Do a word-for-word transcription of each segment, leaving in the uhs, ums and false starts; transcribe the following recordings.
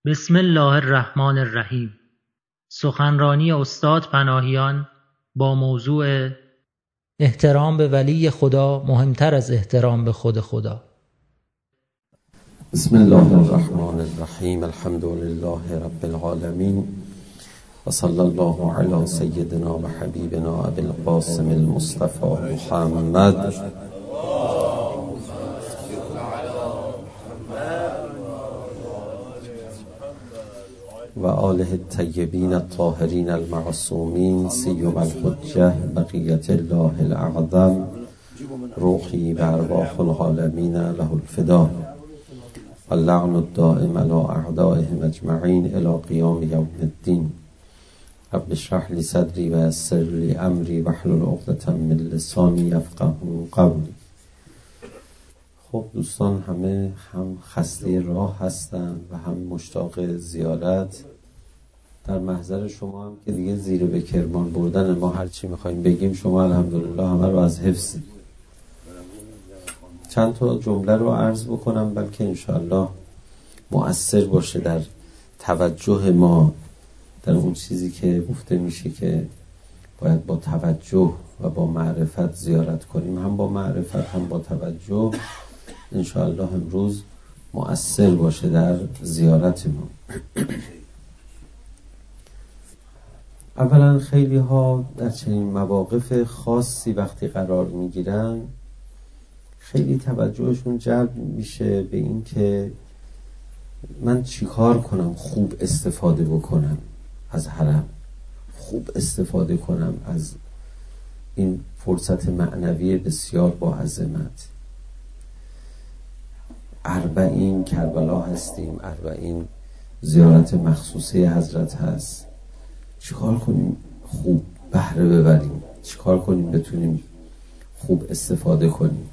بسم الله الرحمن الرحیم. سخنرانی استاد پناهیان با موضوع احترام به ولی خدا مهمتر از احترام به خود خدا. بسم الله الرحمن الرحیم. الحمد لله رب العالمین و صلی الله علی سیدنا و حبیبنا ابی القاسم المصطفى محمد و آله الطیبین الطاهرین المعصومین سیما الحجة بقیة الله الاعظم روحی و ارواح العالمین له الفدا اللعن الدائم علی اعدائهم اجمعین الی قیام یوم الدین. رب اشرح لی صدری و یسر لی امری واحلل عقدة من لسانی یفقهوا قولی. خب دوستان همه هم خسته راه هستن و هم مشتاق زیارت. در محضر شما هم که دیگه زیر به کرمان بردن ما هر چی میخوایم بگیم شما الحمدلله همه رو از حفظ. چند تا جمله رو عرض بکنم بلکه انشاءالله مؤثر باشه در توجه ما در اون چیزی که گفته میشه که باید با توجه و با معرفت زیارت کنیم. هم با معرفت هم با توجه انشاءالله امروز مؤثر باشه در زیارت ما. اولا خیلی ها در چنین مواقف خاصی وقتی قرار میگیرن خیلی توجهشون جلب میشه به این که من چیکار کنم خوب استفاده بکنم از حرم، خوب استفاده کنم از این فرصت معنوی بسیار با عظمت. اربعین کربلا هستیم، اربعین زیارت مخصوصه حضرت هست. چیکار کنیم خوب بهره ببریم، چیکار کنیم بتونیم خوب استفاده کنیم.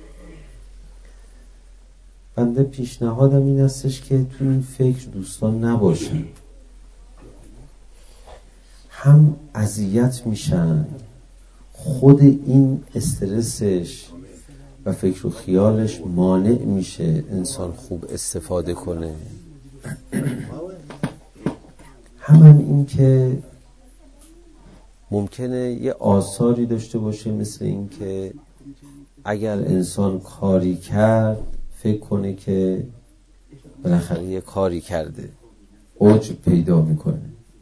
بنده پیشنهادم این استش که تو این فکر دوستان نباشن، هم اذیت میشن، خود این استرسش و فکر و خیالش مانع میشه انسان خوب استفاده کنه. همین این که ممکنه یه آثاری داشته باشه، مثل این که اگر انسان کاری کرد فکر کنه که بالاخره یه کاری کرده، عجب پیدا میکنه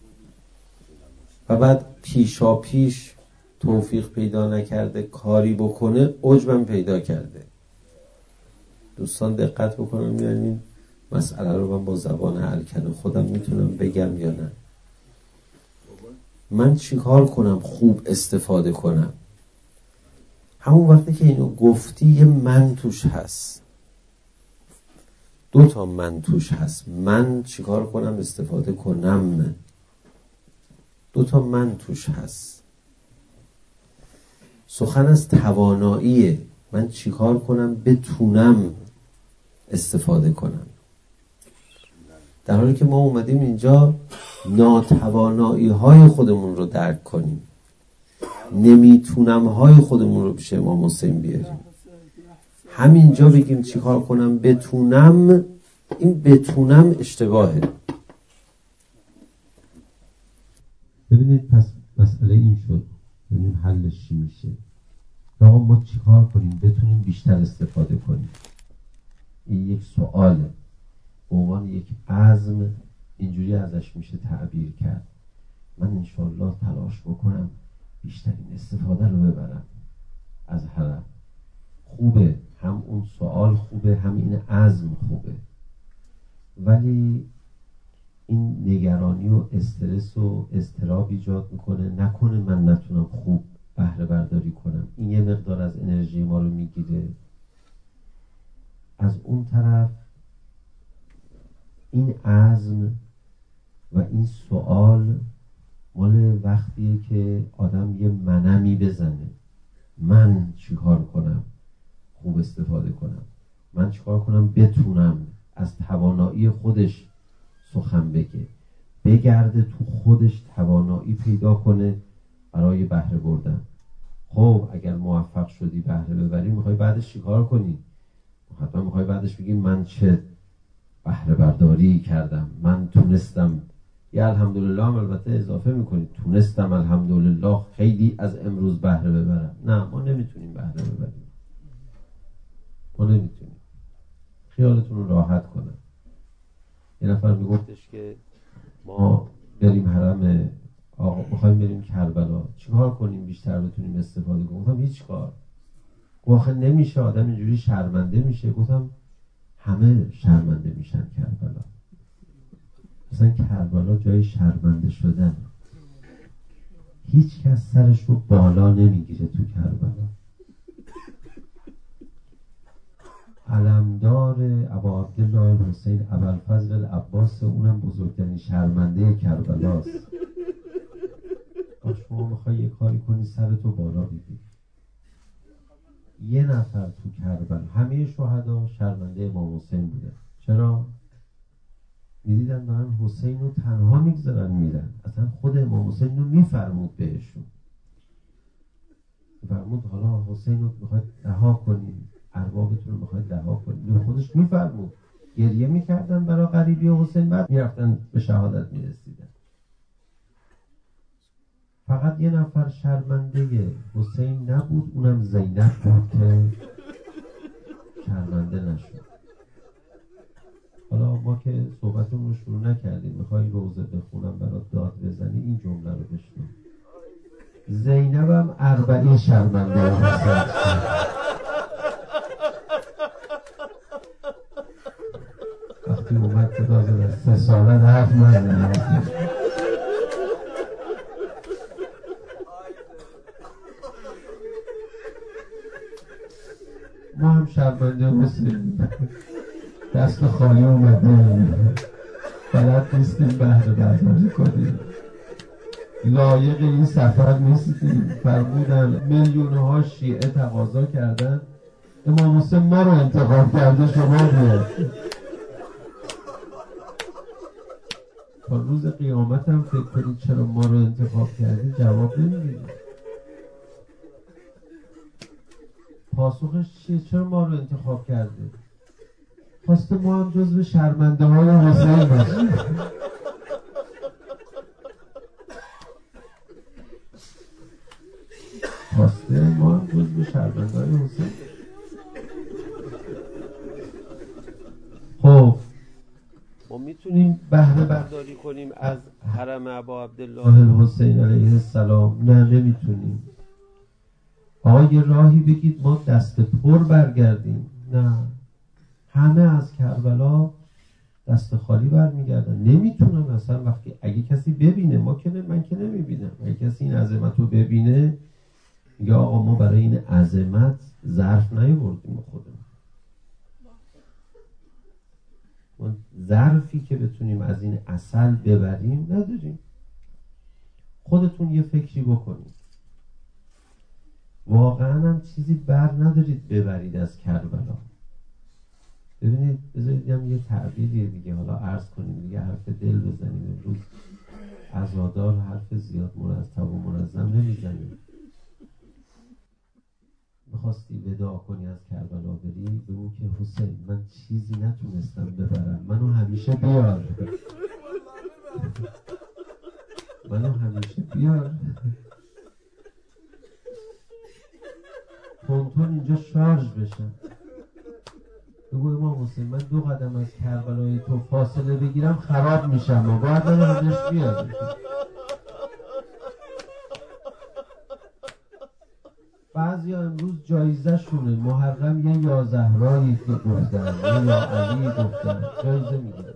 و بعد پیشا پیش توفیق پیدا نکرده کاری بکنه، عجبم پیدا کرده. دوستان دقت بکنم می‌بینید مسئله رو من با زبان الکن خودم میتونم بگم یا نه. من چیکار کنم خوب استفاده کنم؟ همون وقتی که اینو گفتی یه من توش هست، دو تا من توش هست. من چیکار کنم استفاده کنم، دو تا من توش هست. سخن از تواناییه، من چیکار کنم بتونم استفاده کنم. در حالی که ما اومدیم اینجا ناتوانایی های خودمون رو درک کنیم، نمیتونم های خودمون رو پیش امام حسین بیاریم. همینجا بگیم چیکار کنم بتونم، این بتونم اشتباهه. ببینید پس مسئله این شد، ببینیم حلش چی میشه. آقا ما چیکار کنیم بتونیم بیشتر استفاده کنیم؟ این یک سواله، به عنوان یک عزم اینجوری ازش میشه تعبیر کرد. من انشالله تلاش بکنم بیشترین استفاده رو ببرم از حرم. خوبه، هم اون سوال خوبه، هم این عزم خوبه، ولی این نگرانی و استرس و اضطراب ایجاد میکنه. نکنه من نتونم خوب بهره برداری کنم، این یه مقدار از انرژی ما رو میگیره. از اون طرف این عزم و این سوال مال وقتیه که آدم یه منمی بزنه، من چیکار کنم خوب استفاده کنم، من چیکار کنم بتونم. از توانایی خودش سخن بگه، بگرده تو خودش توانایی پیدا کنه برای بهره بردن. خب اگر موفق شدی بهره ببری، میخوای بعدش چیکار کنی؟ حتما میخوای بعدش بگی من چه بهره برداری کردم، من تونستم، یا الحمدلله هم البته اضافه میکنید، تونستم الحمدلله خیلی از امروز بهره ببرم. نه، ما نمیتونیم بهره ببریم، ما نمیتونیم. خیالتون رو راحت کنم. یه نفر میگفتش که ما بریم حرم آقا، میخوایم بریم کربلا، چیکار کنیم بیشتر بتونیم استفاده کنیم؟ گفتم هیچ کار. آخه نمیشه، آدم اینجوری شرمنده میشه. گفتم همه شرمنده میشن کربلا. مثلا کربلا جای شرمنده شدن. هیچ کس سرش رو بالا نمیگیره تو کربلا. علمدار ابا عبدالله حسین ابوالفضل العباس، اونم بزرگترین شرمنده کربلاست. شما میخوای یه کاری کنی سرتو بالا بگیری. یه نفر تو کربلا، همه شهدا شرمنده امام حسین بودن. چرا؟ میدیدن دارن حسین رو تنها میگذارن میرن. اصلا خود امام حسین رو میفرمود بهشون، میفرمود حالا حسین رو میخواید رها کنید، اربابتون رو میخواید رها کنید، خودش میفرمود. گریه میکردن برای غریبی حسین، بعد میرفتن به شهادت میرسیدن. فقط یه نفر شرمنده حسین نبود، اونم زینب بود که شرمنده نشد. حالا ما که صحبتمون رو شروع نکردیم، میخوایی روزه بخونم برات داد بزنی، این جمله رو بشنو. زینبم اربعین شرمنده حسین. وقتی اومد که دازه سه ساله حرف نزنه. ما هم شرمنده حسین، دست خالی اومدیم، بلد نیستیم بهره برداری کنیم، لایق این سفر نیستیم. فرمودن میلیون ها شیعه تقاضا کردن امام حسین ما رو انتخاب کرده، شما بیاد. تا روز قیامت هم فکر کنید چرا ما رو انتخاب کردی، جواب نمیدید. پاسخش چیه؟ چرا ما رو انتخاب کرده؟ خواسته ما هم جزو شرمنده های حسین باشیم. خواسته ما هم جزو شرمنده های حسین. خب ما میتونیم بهره برداری کنیم از حرم ابا عبدالله الحسین علیه السلام؟ نه، نمیتونیم. آقا یه راهی بگید ما دست پر برگردیم؟ نه، همه از کربلا دست خالی برمیگردن. نمیتونن اصلا. وقتی اگه کسی ببینه، ما که من که نمیبینم، اگه کسی این عظمت رو ببینه میگه آقا ما برای این عظمت ظرف نیاوردیم خودمون. ما ظرفی که بتونیم از این عسل ببریم نداریم. خودتون یه فکری بکنید، واقعا هم چیزی بر ندارید ببرید از کربلا. ببینید، بذارید هم یه تعبیریه دیگه، حالا عرض کنیم دیگه، حرف دل بزنیم. امروز عزادار حرف زیاد مرتب و منظم نمیزنیم. میخواستی وداع کنی از کربلا بری، بگو که حسین من چیزی نتونستم ببرم، منو همیشه بیار، منو همیشه بیار. تونتون اینجا شارژ بشن. بگو امام حسین من دو قدم از کربلای تو فاصله بگیرم خراب میشم و باید منو همش بیار. بعضی ها امروز جایزه شونه محرم یه یا زهرایی که گفتن، یه یا علی گفتن، جایزه میگیرن.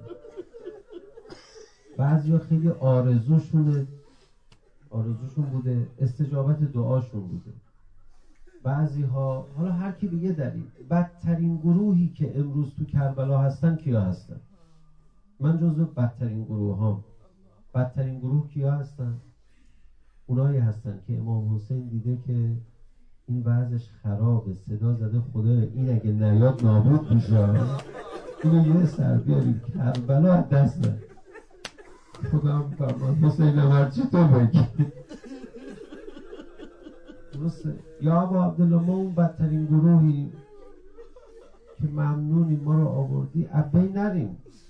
بعضی ها خیلی آرزوشونه، آرزوشون بوده، استجابت دعاشون بوده. بعضی ها، حالا هر کی به یه دلیل. بدترین گروهی که امروز تو کربلا هستن کیا هستن؟ من جزو بدترین گروه ها. بدترین گروه کیا هستن؟ اونایی هستن که امام حسین دیده که این وضعش خرابه، صدا زده خدا این اگه نیاد نابود میشه، اینو یه سر بیاریم کربلا از دست ده. خدا هم فرمان حسین هرچی تو بگی. درسته؟ یا ابا عبدالله ما اون بدترین گروهی که ممنونی ما رو آوردی، ابی نریم.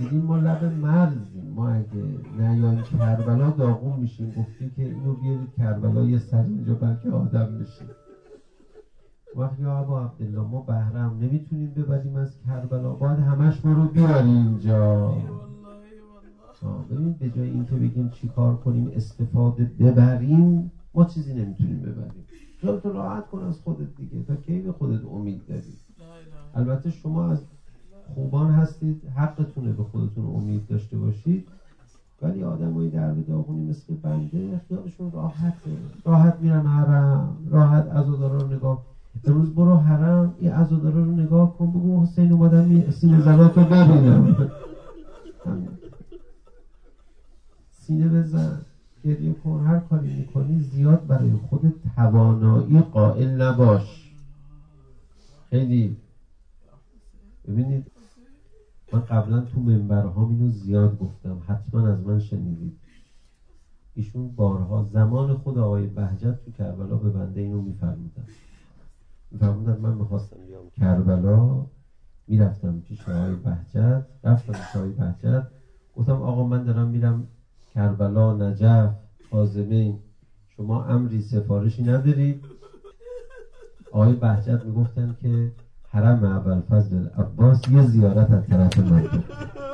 دیدیم ما لب مرزیم، ما اگه نیایم کربلا داغون میشیم. گفتی که اینو بیارید کربلا یه سر اینجا بلکه آدم بشیم. وقتی یا ابا عبدالله ما بهرم نمیتونیم ببریم از کربلا، باید همش ما رو بیاری اینجا. ببینید به جای این که بگیم چی کار کنیم استفاده ببریم، ما چیزی نمیتونیم ببریم. خیالتو راحت کن از خودت دیگه، تا کی به خودت امید داری؟ البته شما از خوبان هستید، حقتونه به خودتون امید داشته باشید، ولی آدمای در به داغونی مثل بنده خیالشون راحته، راحت میرن حرم، راحت عزادارا رو نگاه. امروز برو حرم، این عزادارا رو نگاه کن، بگو حسین اومدم سینه زناتو ببینم. سینه بزن، گریه کن، هر کاری میکنی زیاد برای خود توانایی قائل نباش. خیلی ببینید من قبلا تو منبرها اینو زیاد گفتم، حتما از من شنیدید. ایشون بارها زمان خود آقای بهجت تو کربلا به بنده اینو میفرمودن میفرمودن من میخواستم بیام کربلا، میرفتم پیش آقای بهجت، رفتم پیش آقای بهجت گفتم آقا من دارم میرم کربلا، نجف، کاظمین، شما امری سفارشی ندارید؟ آقای بهجت میگفتن که حرم ابوالفضل عباس یه زیارت از طرف من بود.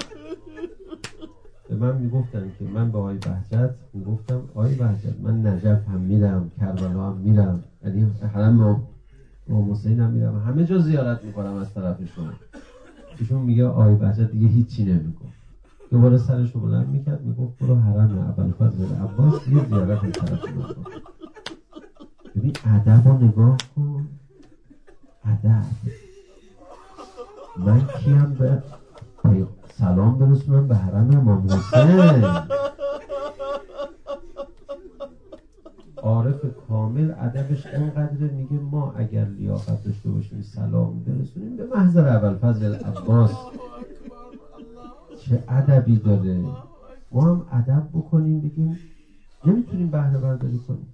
به من میگفتن که من به آقای بهجت میگفتم آقای بهجت من نجف هم میرم، کربلا هم میرم، یعنی حرم امام حسین هم میرم، همه جا زیارت میکنم از طرف شما. ایشون میگه آقای بهجت دیگه هیچی نمیگفت، دوباره سرشو بلند میکرد میگفت برو حرم ابوالفضل عباس یه زیارت از طرف من بود. ببین ادب رو نگاه کن، ادب. من کیم به سلام برسونم به حرم امام حسین؟ عارف کامل ادبش اینقدره، میگه ما اگر لیاقت داشته باشیم سلام برسونیم به محضر ابوالفضل عباس. چه ادبی داره. ما هم ادب بکنیم، بگیم نمیتونیم بهره برداری کنیم.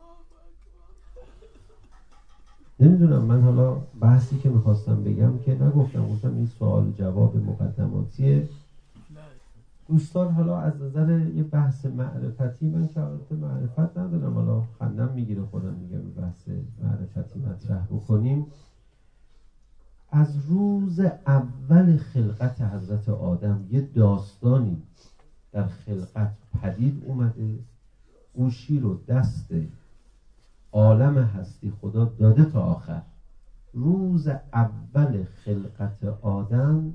نمیدونم، من حالا بحثی که میخواستم بگم که نگفتم، گفتم این سوال جواب مقدماتیه. دوستان حالا از نظر یه بحث معرفتی، من که حالت معرفت ندارم، حالا خندم میگیره خودم میگم بحث معرفتی مطرح بکنیم. از روز اول خلقت حضرت آدم یه داستانی در خلقت پدید اومده، گوشی رو دست عالم هستی خدا داده تا آخر. روز اول خلقت آدم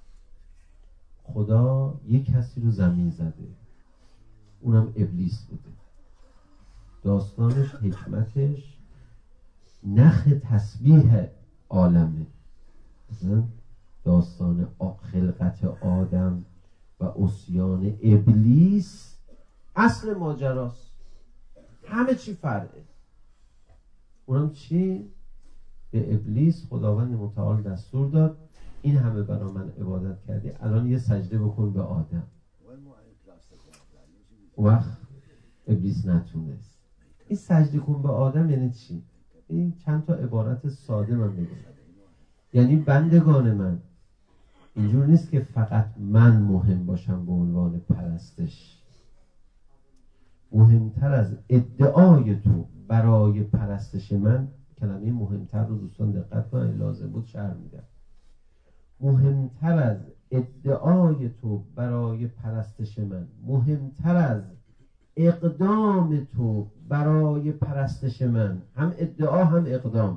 خدا یک کسی رو زمین زده، اونم ابلیس بوده. داستانش، حکمتش نخ تسبیح عالمه. مثلا داستان خلقت آدم و عصیان ابلیس اصل ماجراست، همه چی فرعه. اونم چی؟ به ابلیس خداوند متعال دستور داد این همه برای من عبادت کردی، الان یه سجده بکن به آدم. اون وقت ابلیس نتونست. این سجده کن به آدم یعنی چی؟ این چند تا عبارت ساده من بگم. یعنی بندگان من، اینجور نیست که فقط من مهم باشم به عنوان پرستش. مهمتر از ادعای تو برای پرستش من، کلمه مهمتر رو دوستان دقت کنن، لازم بود شرح میدم. مهمتر از ادعای تو برای پرستش من، مهمتر از اقدام تو برای پرستش من، هم ادعا هم اقدام،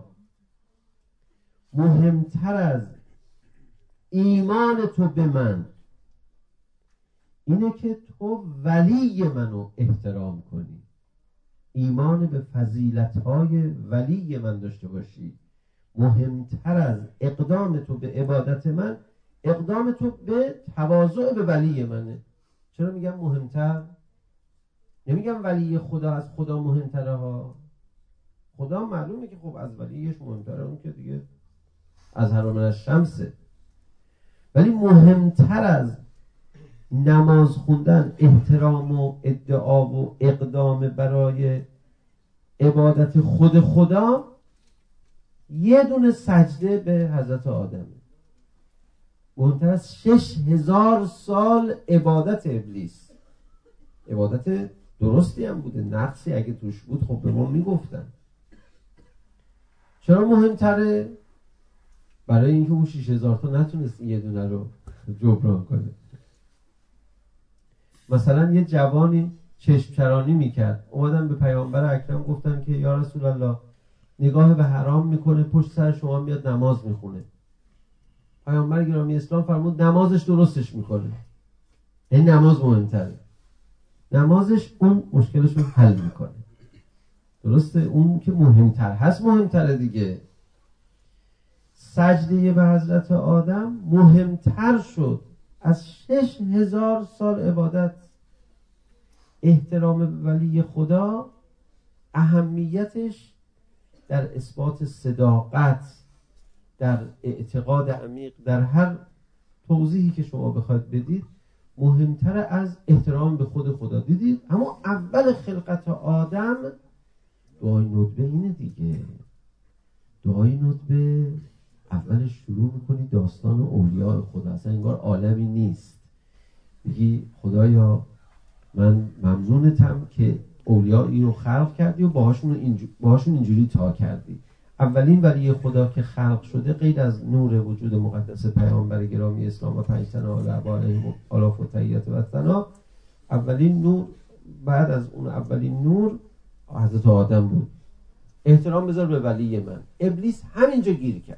مهمتر از ایمان تو به من اینه که تو ولی منو احترام کنی، ایمان به فضیلت‌های ولی من داشته باشی. مهمتر از اقدام تو به عبادت من، اقدام تو به تواضع به ولی منه. چرا میگم مهمتر؟ نمیگم ولی خدا از خدا مهمتره ها. خدا معلومه که خب از ولیش مهمتره، اون که دیگه از حرام الشمسه. ولی مهمتر از نماز خوندن، احترام و ادعا و اقدام برای عبادت خود خدا، یه دونه سجده به حضرت آدمه. مهمتر از شش هزار سال عبادت ابلیس. عبادت درستی هم بوده، نقصی اگه توش بود خب به ما میگفتن. چرا مهمتره؟ برای اینکه اون شش هزار تا نتونست یه دونه رو جبران کنه. مثلا یه جوانی چشم چرانی میکرد، اومدن به پیامبر اکرم گفتن که یا رسول الله نگاه به حرام میکنه، پشت سر شما میاد نماز میخونه. پیامبر گرامی اسلام فرمود نمازش درستش میکنه. این نماز مهمتره. نمازش اون مشکلش رو حل میکنه. درسته؟ اون که مهمتر هست مهمتره دیگه. سجده به حضرت آدم مهمتر شد از شش هزار سال عبادت. احترام به ولی خدا اهمیتش در اثبات صداقت، در اعتقاد عمیق، در هر توضیحی که شما بخواید بدید مهمتر از احترام به خود خدا. دیدید اما اول خلقت آدم دعای ندبه اینه دیگه. دعای ندبه اولش شروع میکنی داستان اولیاء خدا، اصلا انگار عالمی نیست. بگی خدایا من ممنونتم که اولیایی رو خلق کردی و باهاشون, اینجور... باهاشون اینجوری تا کردی. اولین ولی خدا که خلق شده غیر از نور وجود مقدس پیامبر گرامی اسلام و پنج تنه علیهم آلاف و تحیات و ثنا، اولین نور بعد از اون اولین نور حضرت آدم بود. احترام بذار به ولی من. ابلیس همینجا گیر کرد،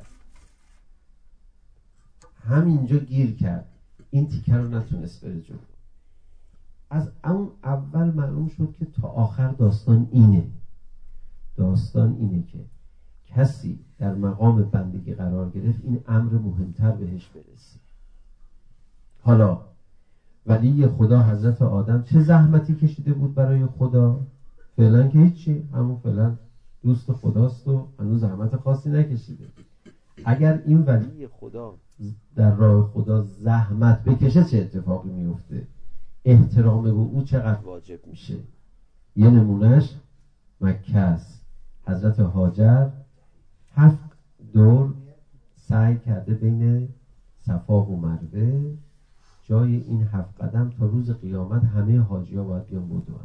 همینجا گیر کرد، این تیکه رو نتونست بره جلو. از اون اول معلوم شد که تا آخر داستان اینه. داستان اینه که کسی در مقام بندگی قرار گرفت این امر مهمتر بهش برسه. حالا ولی خدا حضرت آدم چه زحمتی کشیده بود برای خدا؟ فعلا که هیچی، همون فعلا دوست خداست و هنوز زحمت خاصی نکشیده. اگر این ولی خدا در راه خدا زحمت بکشه چه اتفاقی میفته؟ احترام به او چقدر واجب میشه؟ یه نمونهش مکه است. حضرت هاجر هفت دور سعی کرده بین صفا و مروه، جای این هفت قدم تا روز قیامت همه حاجی ها باید بیان بدون.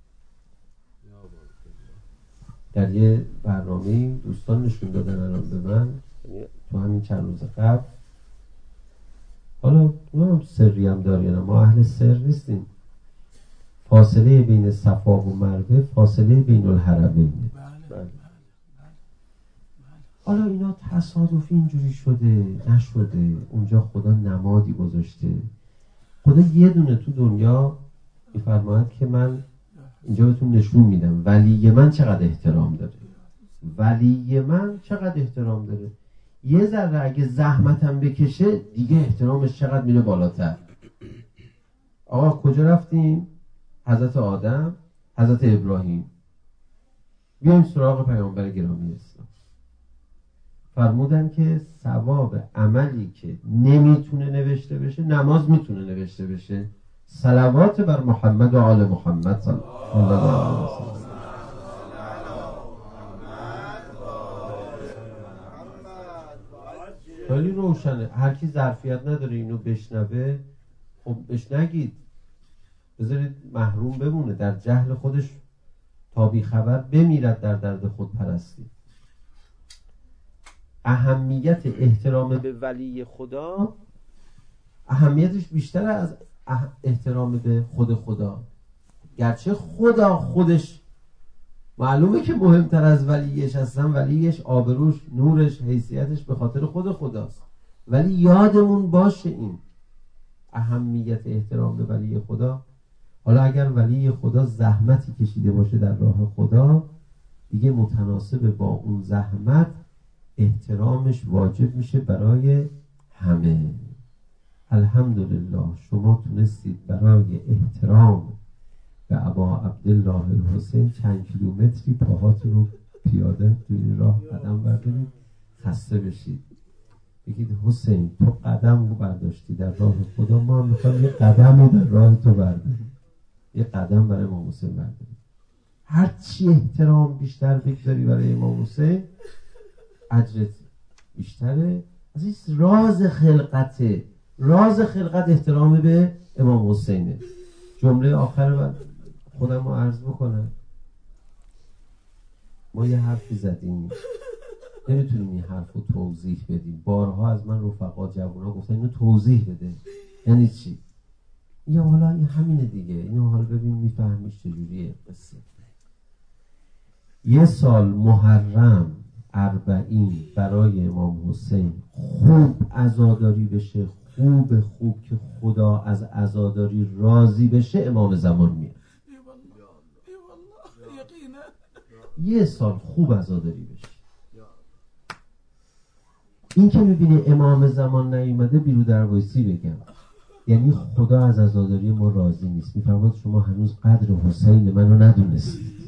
در یه برنامه دوستان نشون دادن الان به من تو همین چند روز قبل. حالا ما سری هم داریم، ما اهل سر نیستیم. فاصله بین صفا و مروه فاصله بین الحرمینه. بله. حالا اینا تصادفی اینجوری شده نشده، اونجا خدا نمادی گذاشته. خدا یه دونه تو دنیا میفرماید که من اینجا بهتون نشون میدم ولی من چقدر احترام داره. ولی من چقدر احترام داره. یه ذره اگه زحمتم بکشه دیگه احترامش چقدر میره بالاتر. آقا کجا رفتیم؟ حضرت آدم، حضرت ابراهیم. بیایم سراغ پیامبر گرامی اسلام. فرمودن که ثواب عملی که نمیتونه نوشته بشه نماز میتونه نوشته بشه. صلوات بر محمد و آل محمد صلی الله علیه و سلم. خیلی روشنه. هر کی ظرفیت نداره اینو بشنوه خب بهش نگید، بذارید محروم بمونه، در جهل خودش تا بی خبر بمیرد در درد خود پرستی. اهمیت احترام به ولی خدا اهمیتش بیشتر از احترام به خود خدا. گرچه خدا خودش معلومه که مهمتر از ولیش هستن، ولیش آبروش، نورش، حیثیتش به خاطر خود خداست، ولی یادمون باشه این اهمیت احترام به ولی خدا. حالا اگر ولی خدا زحمتی کشیده باشه در راه خدا، دیگه متناسب با اون زحمت احترامش واجب میشه برای همه. الحمدلله شما تونستید برای احترام به ابا عبدالله الحسین چند کیلومتری پاهاتون رو پیاده تو این راه قدم بردارید، خسته بشید، بگید حسین تو قدم رو برداشتی در راه خدا، ما هم میخوایم یه قدم رو در راه تو برداریم، یه قدم برای امام حسین برداریم. هرچی احترام بیشتر بگذاری برای امام حسین اجرت بیشتره. از این راز خلقته. راز خلقت احترام به امام حسینه. جمله آخر بعد خودم رو عرض بکنم. ما یه حرفی زدیم، نمیتونیم این حرف رو توضیح بدیم. بارها از من رفقا جوونا گفتن اینو توضیح بده. یعنی چی؟ یا حالا این همینه دیگه، اینو حالا ببین میفهمیش چجوریه قصه. یه سال محرم اربعین برای امام حسین خوب عزاداری بشه، خوب خوب که خدا از عزاداری راضی بشه، امام زمان میاد. یه سال خوب عزاداری بشه. این که میبینی امام زمان نیومده بیرو در وایسی بگم، یعنی خدا از عزاداری ما راضی نیست. میفرماد شما هنوز قدر حسین منو ندونستید.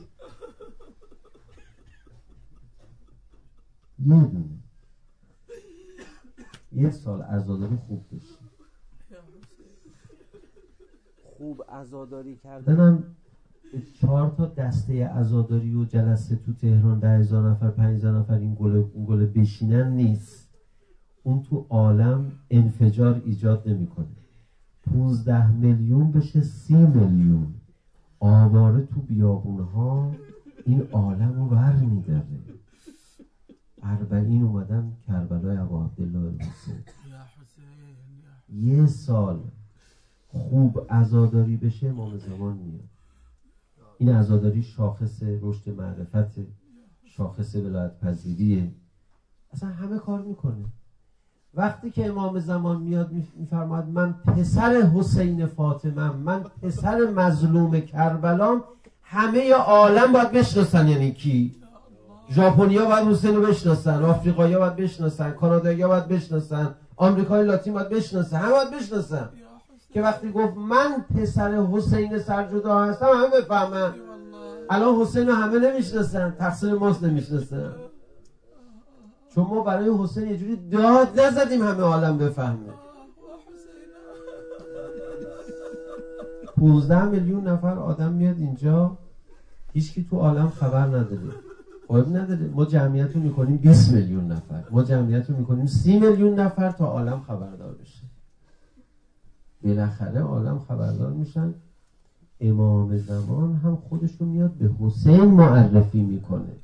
یه دونه یه سال عزاداری خوب بشه. خوب عزاداری کردنم چهار تا دسته عزاداری و جلسه تو تهران ده هزار نفر پنج هزار نفر این گله اون گله بشینن نیست. اون تو عالم انفجار ایجاد نمیکنه. پونزده میلیون بشه سی میلیون آواره تو بیابونها این عالم رو ور میداره. اربعین اومدن کربلای ابا عبدالله حسین. یه سال خوب عزاداری بشه امام زمان میاد. این عزاداری شاخص رشد معرفت، شاخص ولایت پذیریه، اصلا همه کار میکنه. وقتی که امام زمان میاد میفرماید من پسر حسین فاطمه، من پسر مظلوم کربلام، همه عالم باید بشناسن. یعنی کی؟ ژاپنیا باید حسین رو بشناسن، آفریقایی‌ها باید بشناسن، کانادایی‌ها باید بشناسن، آمریکای لاتین باید بشناسن، همه باید بشناسن که وقتی گفت من پسر حسین سرجدا هستم همه بفهمن. الان حسین رو همه نمیشناسن، تقصیر ماست نمیشناسن، چون ما برای حسین یه جوری داد نزدیم همه عالم بفهمه. پونزده میلیون نفر آدم میاد اینجا، هیچکی تو عالم خبر نداره. خب نداره. ما جمعیت رو میکنیم بیست میلیون نفر، ما جمعیت رو میکنیم سی میلیون نفر تا عالم خبردار بشه. بالاخره عالم خبردار میشن. امام زمان هم خودش رو میاد به حسین معرفی میکنه.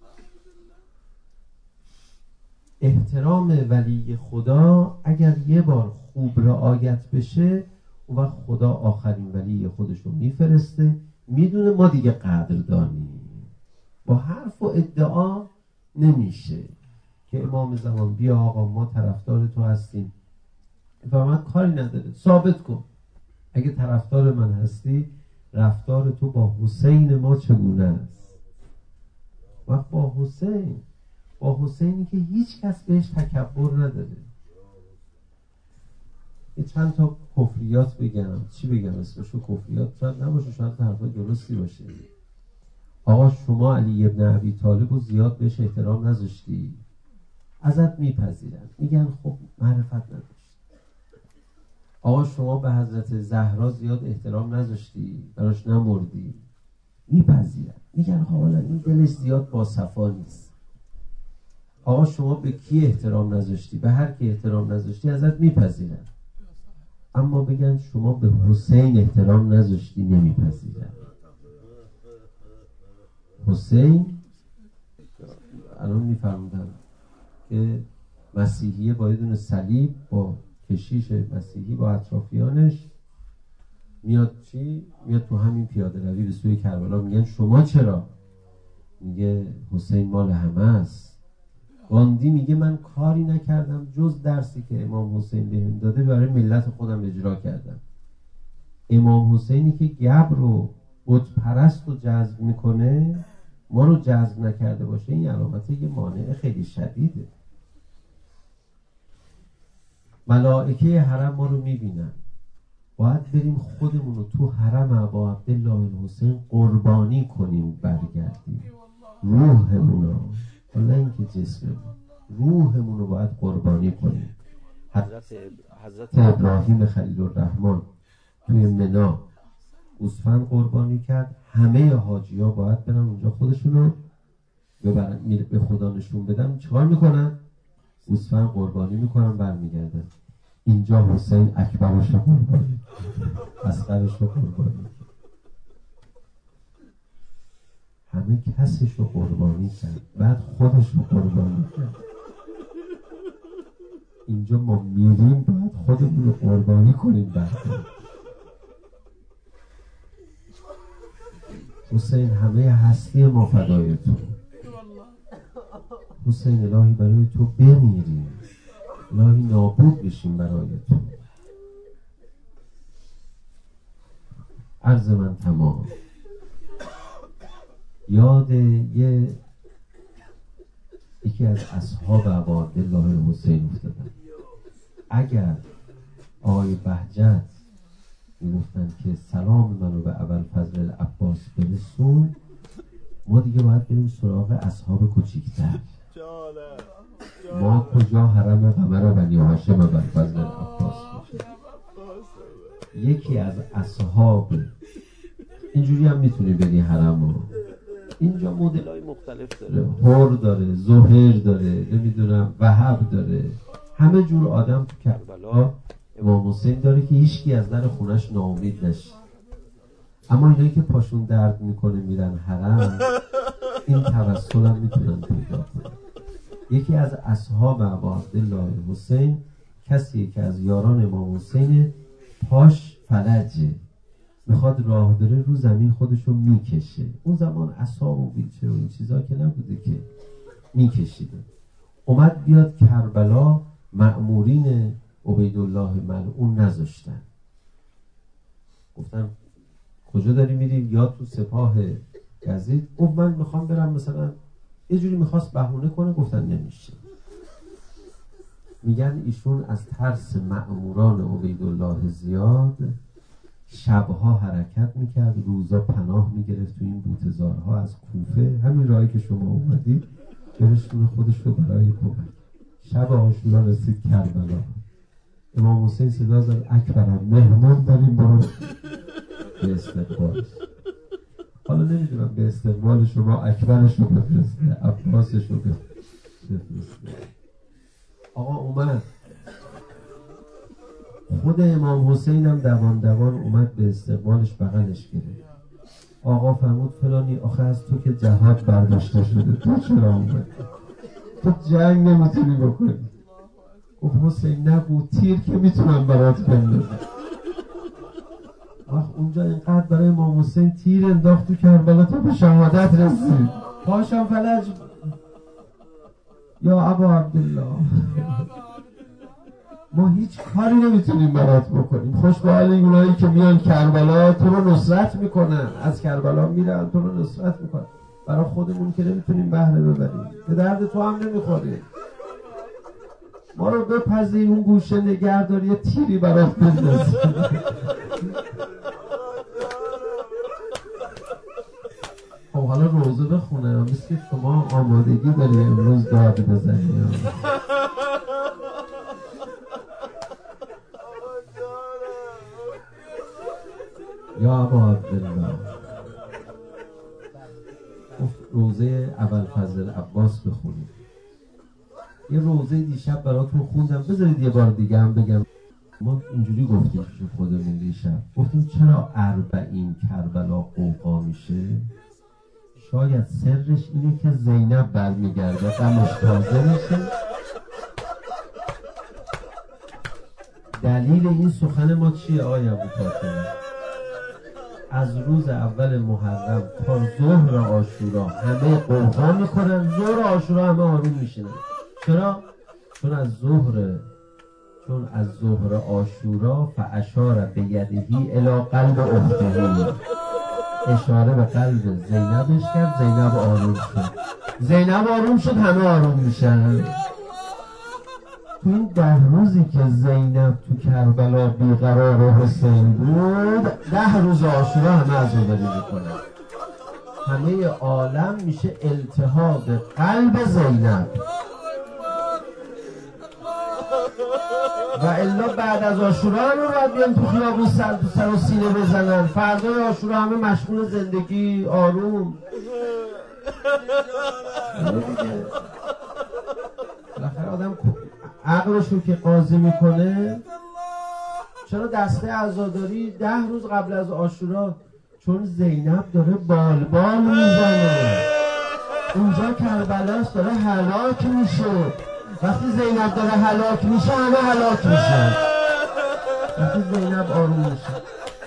احترام ولی خدا اگر یه بار خوب رعایت بشه، اون وقت خدا آخرین ولی خودش رو میفرسته. میدونه ما دیگه قدردانیم. با حرف و ادعا نمیشه که امام زمان بیا آقا ما طرفدار تو هستیم. فرمان کاری نداره، ثابت کن. اگه طرفدار من هستی رفتار تو با حسین ما چگونه است؟ وقت با حسین با حسینی که هیچ کس بهش تکبر نداره. یه چند تا کفریات بگم. چی بگم اسمشو؟ کفریات شاید نباشه، شاید حرفای درستی باشه. آقا شما علی ابن ابی طالب رو زیاد بهش احترام نذاشتی، ازت میپذیرن، میگن خب معرفت نداشت. آقا شما به حضرت زهرا زیاد احترام نذاشتی، براش نمردی، میپذیرن، میگن خب حالا این دلش زیاد با صفا نیست. آقا شما به کی احترام نذاشتی، به هر کی احترام نذاشتی ازت میپذیرن. اما بگن شما به حسین احترام نذاشتی، نمیپذیرن. حسین الان میفرمودن که مسیحیه با یه دونه صلیب با کشیش مسیحی با اطرافیانش میاد چی؟ میاد تو همین پیاده روی به سوی کربلا. میگن شما چرا؟ میگه حسین مال همه است. گاندی میگه من کاری نکردم جز درسی که امام حسین بهم داده برای ملت خودم اجرا کردم. امام حسینی که گبر و بت پرست رو جذب میکنه، ما رو جذب نکرده باشه، این علامت یه مانع خیلی شدیده. ملائکه حرم ما رو میبینن، باید بریم خودمون رو تو حرم ابا عبدالله حسین قربانی کنیم، برگردیم روحمون رو، حالا اینکه جسممون، روحمون رو باید قربانی کنیم. حضرت, حضرت ابراهیم خلیل الرحمن توی منا گوسفند قربانی کرد. همه حاجی ها باید برن اونجا خودشونو ببرن، به خدا نشون بدن. چیکار میکنن؟ گوسفند قربانی میکنن، برمیگردن. اینجا حسین اکبرش رو قربانی، اصغرش رو قربانی، همه کسش رو قربانی کرد، بعد خودش رو قربانی کرد. اینجا ما میریم باید خودمون رو قربانی کنیم. بعد حسین همه هستی ما فدای تو، حسین الهی برای تو بمیریم، الهی نابود بشیم برای تو. عرض من تمام. یاد یه یکی از اصحاب ابا عبدالله حسین افتادن. اگر آقای بهجت میگفتن که سلام منو به ابوالفضل العباس برسون، ما دیگه باید بریم سراغ اصحاب کوچیک‌تر. ما کجا حرم قمر بنی هاشم ابوالفضل العباس میشه. یکی از اصحاب اینجوری هم میتونی بری حرم ها. اینجا مدل‌های مختلف داره، هور داره، زهیر داره، نمیدونم وهب داره، همه جور آدم تو کربلا امام حسین داره که هیچکی از در خونش ناامید نشه. اما اینایی که پاشون درد میکنه میرن حرم، این توسل هم میتونن پیدا کنن. یکی از اصحاب ابا عبدالله حسین کسی که از یاران امام حسین، پاش فلجه، میخواد راه بره رو زمین خودشو میکشه. اون زمان اصحاب و ویلچر و این چیزا که نبوده که میکشیده. اومد بیاد کربلا، مأمورین عبیدالله ملعون نذاشتن، گفتن کجا داری میری؟ یا تو سپاه یزید. گفت من میخوام برم، مثلا یه جوری میخواست بهونه کنه، گفتن نمیشه. میگن ایشون از ترس مأموران عبیدالله زیاد شبها حرکت میکرد، روزا پناه میگرفت تو این بوتزارها از کوفه، همین راهی که شما اومدید، برسونه خودش رو برای کمک. شب عاشورا رسید کربلا، امام حسین صدا زد اکبرم، مهمان داریم، برو به استقبالش. حالا نمیدونم به استقبال شما اکبرش رو بفرسته، عباسش رو بفرسته. آقا اومد، خود امام حسین هم دوان دوان اومد به استقبالش، بغلش گرفت. آقا فرمود فلانی، آخه از تو که جهاد برداشته شده، تو چرا اومد؟ تو جنگ نمیتونی بکنی. گفت حسین نگو، تیر که میتونم برات بندازم. وقت اونجا اینقدر برای امام حسین تیر انداخت تو کربلا تا به شهادت رسید، پاشم فلج. یا ابا عبدالله، ما هیچ کاری نمیتونیم برات بکنیم. خوش به حال اونایی که میان کربلا تو رو نصرت میکنن، از کربلا میرن تو رو نصرت میکنن. برای خودمون که نمیتونیم بهره ببریم، به درد تو هم نمیخوریم. ما رو بپذیر، اون گوشه نگهداری، یه تیری برات بندازیم. خب حالا روزه بخونه، مثل که شما آمادگی داری امروز داد بزنی. یا ابا عبدالله، روزه ابوالفضل العباس بخونید. یه روزه دیشب براتون خوندم، بذارید یه بار دیگه هم بگم. ما اینجوری گفتیم که خودمون دیشب گفتیم چرا اربعین کربلا قوقا میشه؟ شاید سرش اینه که زینب برمیگرده، غمش تازه میشه. دلیل این سخن ما چیه آقای ابوطاهر؟ از روز اول محرم تا ظهر عاشورا همه قوقا میکنن، ظهر عاشورا همه آروم میشنن. چرا؟ چون از ظهر چون از ظهر عاشورا فاشار به یدهی الی قلب اختهی، اشاره به قلب زینبش کرد، زینب آروم شد. زینب آروم شد، همه آروم میشن. تو این ده روزی که زینب تو کربلا بیقرار حسین بود، ده روز عاشورا همه عزاداری میکنن. همه عالم میشه التهاب قلب زینب. و الا بعد از عاشورا همه باید بیان تو خیابون سر تو سر و سینه بزنن. فردای عاشورا همه مشغول زندگی، آروم. بالاخره آدم عقلشو که قاضی میکنه چرا دسته عزاداری ده روز قبل از عاشورا؟ چون زینب داره بالبال میزنه، اونجا کربلاست، داره هلاک میشه. وقتی زینب داره هلاک میشه همه هلاک میشن. وقتی زینب آروم میشه.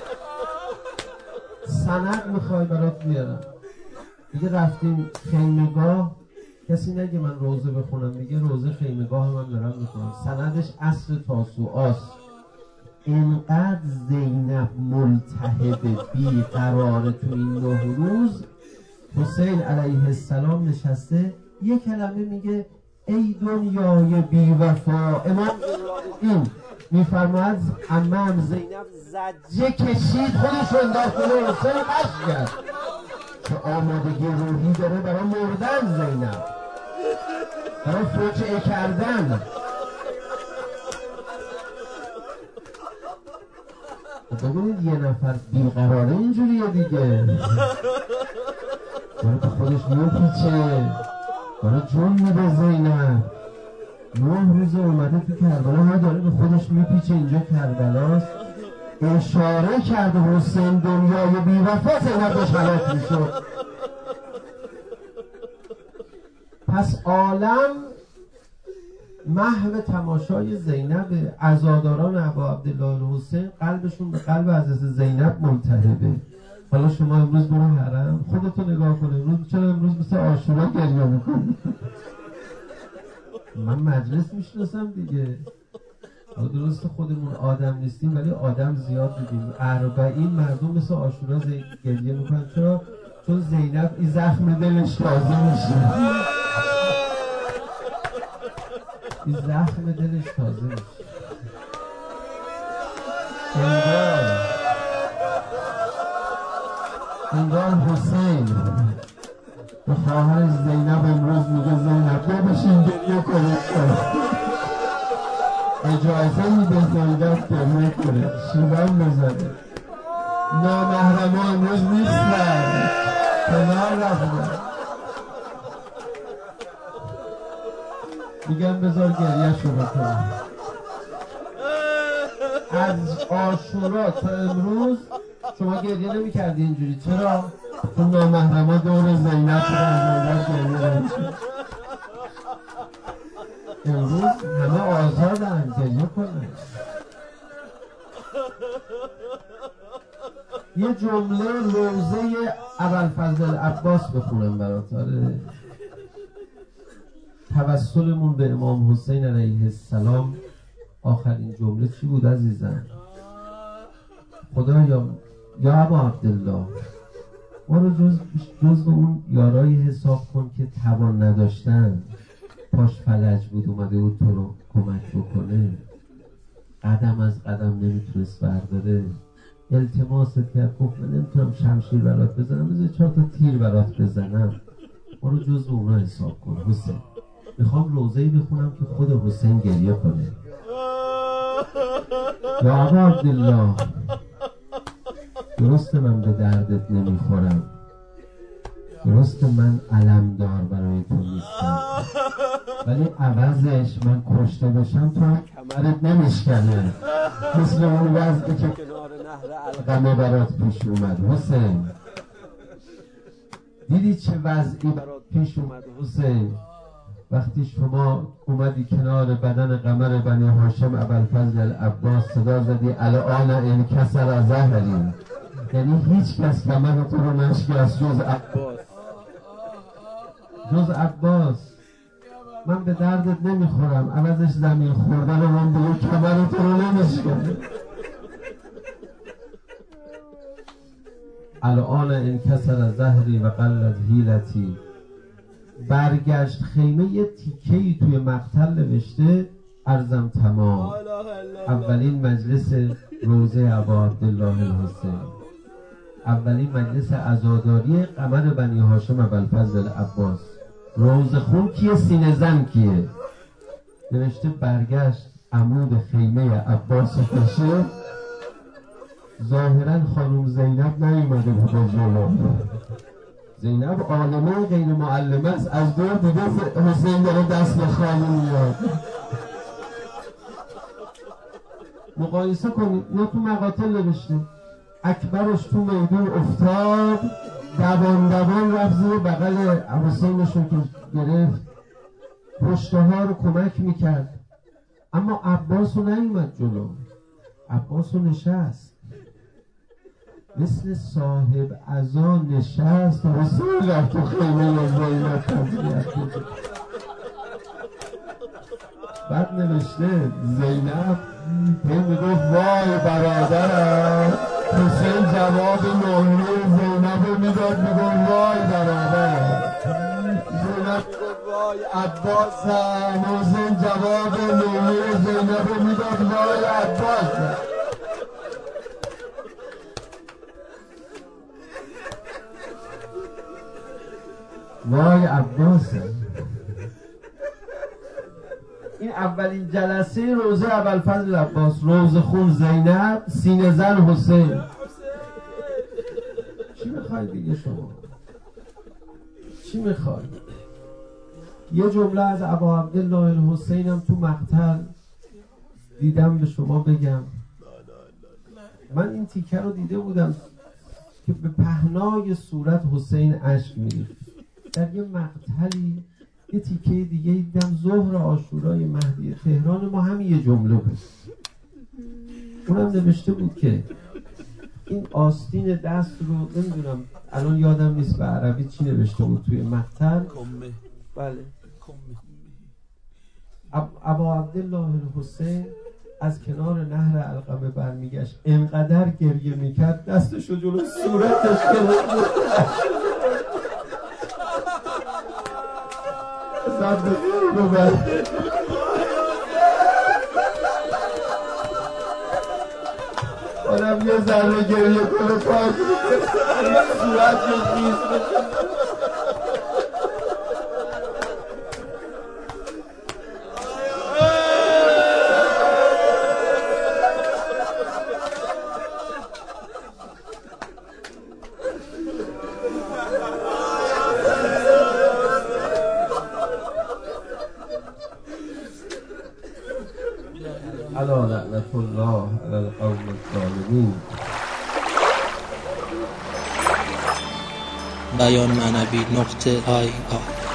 سند میخوای برات بیارم. دیگه رفتیم خیمگاه، کسی نگه من روزه بخونم، میگه روزه خیمگاه من دارم میخونم. سندش عصر تاسوعاست. اینقدر زینب ملتهب بی قراره تو این نه روز، حسین علیه السلام نشسته یه کلمه میگه ای دنیای بی وفا. امام این میفرماید عمم زینب زجه کشید، خودش رو انداخت جلوی حسین، قش کرد که آمادگی روحی داره برای مردن، زینب برای فوجعه کردن. ببینید یه نفر بیقراره اینجوریه دیگه، داره به خودش میپیچه، داره جون میده. زینب نه روز اومده تو کربلا، ها داره به خودش میپیچه. اینجا کربلاست. اشاره کرده حسین دنیای بی وفا، زینب داشت هلاک میشد. پس عالم محو تماشای زینب. عزاداران ابا عبدالله الحسین قلبشون به قلب حضرت زینب ملتهبه. حالا شما امروز برو حرم، خودتو نگاه کن، امروز چرا امروز مثل عاشورا گریه میکنی؟ من مجلس میشناسم دیگه. درست خودمون آدم نیستیم ولی آدم زیاد دیدیم. اربعین مردم مثل عاشورا گریه میکنن. چرا؟ چون زینب این زخم دلش تازه میشه. این زخم دلش تازه میشه. انگار انگار حسین به خواهرش زینب امروز میگه زینب بیا بشین گریه کنید، اجازه میده زینب گریه کنه، شیون بزنه. نامحرما امروز نیستن، کنار رفتن، میگن بذار گریه شروع کنه. از عاشورا تا امروز شما گریه نمی کردی اینجوری. چرا؟ چون نامحرما دور زینب شدن، زینب گریه نمیشه. امروز همه آزادن گریه کنن. یه جمله روزه ابوالفضل عباس بخونم برات. آره، توسلمون به امام حسین علیه السلام آخرین جمله چی بود عزیزم؟ خدایا یا ابا عبدالله ما رو جز, جز اون یارای حساب کن که توان نداشتن، پاش فلج بود اومده بود تو رو کمک بکنه، قدم از قدم نمیتونست برداره، التماست کرد گفت من نمیتونم شمشیر برات بزنم، بذار چهار تا تیر برات بزنم. ما رو جز اونا حساب کن حسین. میخوام روزه‌ای بخونم که خود حسین گریه کنه. یا ابا عبدالله درسته من به دردت نمیخورم، درسته من علمدار برای تو نیستم، ولی عوضش من کشته بشم تو هم کمرت نمیشکنه، مثل اون وضعی که کنار نهر القمه برات پیش اومد. حسین دیدی چه وضعی برات پیش اومد حسین؟ وقتی شما اومدی کنار بدن قمر بنی هاشم ابوالفضل العباس صدا زدی الان انکسر ظهری، یعنی هیچ کس قمر تو رو نشکست جز عباس. جز عباس. من به دردت نمیخورم، عوضش زمین خوردن من به کمر تو رو نمیشکنه. الان انکسر ظهری و قلت حیلتی. برگشت خیمه یه تیکه‌ای توی مقتل نوشته عرضم تمام. اولین مجلس روزه ابا عبدالله الحسین، اولین مجلس عزاداری قمر بنی هاشم ابوالفضل العباس. روزه خون کیه؟ سینه زن کیه؟ نوشته برگشت عمود خیمه عباس کشه. ظاهرا خانم زینب نیومده بود جلو. زینب عالمه غیر معلمه است، از دور دیگه حسین داره دست به خانم میاد. مقایسه کنید. اینا تو مقاتل نوشته اکبرش تو میدون افتاد، دوان دوان رفت زیر بغل حسینش رو که گرفت، پشته ها رو کمک میکرد، اما عباس رو نیومد جلو، عباس رو نشست، مثل صاحب عزا نشست. حسین رفت تو خیمه زینب تضلیت بود. بعد نوشته زینب هی میگفت وای برادرم، حسین جواب نوحه زینب رو میداد میگفت وای برادرم، زینب میگفت وای عباسم، حسین جواب نوحه زینب رو میداد وای عباسم. وای عباسم. این اولین جلسه روزه ابوالفضل عباس، روزه خون زینب، سینه زن حسین. چی میخوای دیگه شما؟ چی میخوای؟ یه جمله از ابا عبدالله الحسین هم تو مقتل دیدم به شما بگم. من این تیکه رو دیده بودم که به پهنای صورت حسین اشک میریخت. در یه مقتلی یه تیکه دیگه دیدم ظهر عاشورای مهدی تهران ما هم یه جمله بود، اونم نوشته بود که این آستین دست رو نمیدونم الان یادم نیست به عربی چی نوشته بود توی مقتل. بله ابا عبدالله الحسین از کنار نهر علقمه برمیگشت، انقدر گریه میکرد دستشو جلو صورتش گرفت. صدقی رو برد آنم یه ذره گریه کنه پاک صورت رو خیز بشه. الا لعنت الله علی القوم الظالمین. بیان معنوی نقطه آی آی